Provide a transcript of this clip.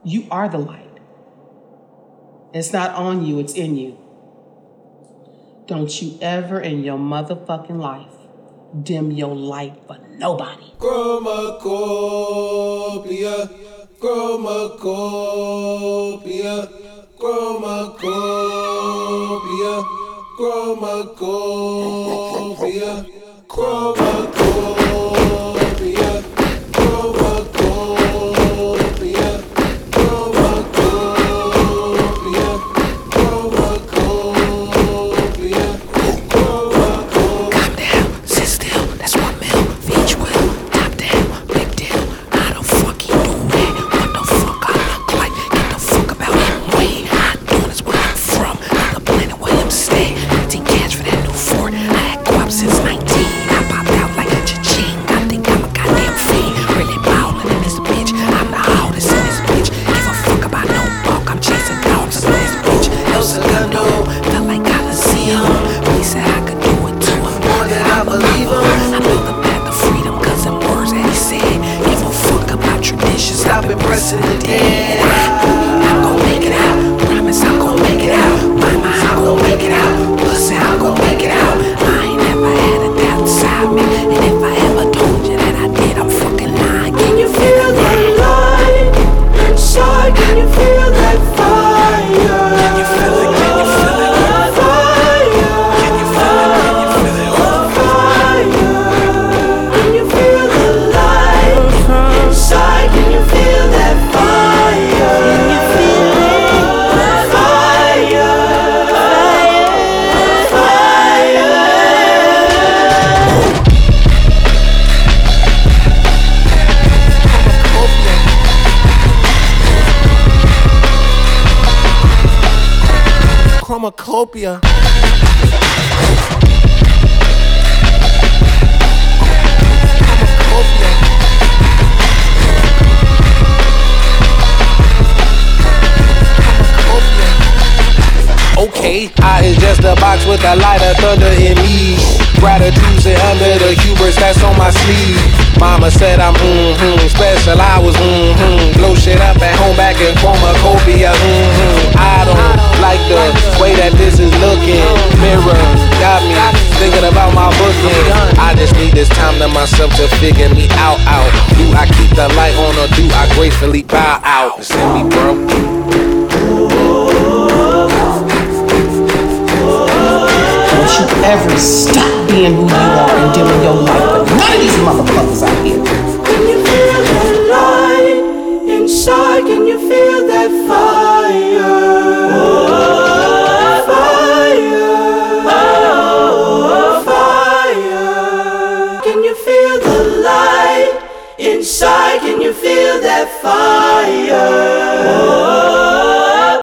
You are the light. It's not on you, it's in you. Don't you ever in your motherfucking life dim your light for nobody. Chromacopia, chromacopia, chromacopia, chromacopia, chromacopia, chromacopia, chromacopia, chromacopia. Calm down, sit still, that's 1 mil, each will, top down, big deal. How the fuck he do that? What the fuck I look like? Get the fuck about him way. How doing is where I'm from, the planet where him stay. 15 cash for that new Ford, I had co-op since 19. I popped out like a cha-ching, I think I'm a goddamn fiend. Really ballin' in this bitch, I'm the hardest in this bitch. Give a fuck about no bulk, I'm chasing dogs in this bitch. El Segundo, felt like Coliseum. He said I could do it too, I'm more than I believe him. I built the path to freedom, cause them words that he said. Give a fuck about tradition, stop impressing the dead. I'm gon' make it out, promise I'm gon' make it out. Mama, I'm gon' make it out, pussy, I'm gon' make it out. I ain't never had a doubt inside me, and if I ever told you that I did, I'm fucking lying. Can you feel that light inside? Can you feel that fire? Can you feel it? Can you feel it? Fire. Can you feel it? Can you feel it? Fire. Can you feel the light inside? Can you feel that fire? Can you feel it? Fire. Chromacopia. Okay, I is just a box with a light of thunder in me. Gratitude sit under the hubris that's on my sleeve. Mama said I'm special, I was blow shit up at home back in Chromacopia. I don't like the way that this is looking. Mirror got me thinking about my booking. I just need this time to myself to figure me out. Do I keep the light on or do I gracefully bow out? Send me, bro. Don't you ever stop being who you are and dimming your light for none of these motherfuckers out here. Can you feel that light inside? Can you feel that fire? Fire. Fire. Can you feel the light inside? Can you feel that fire?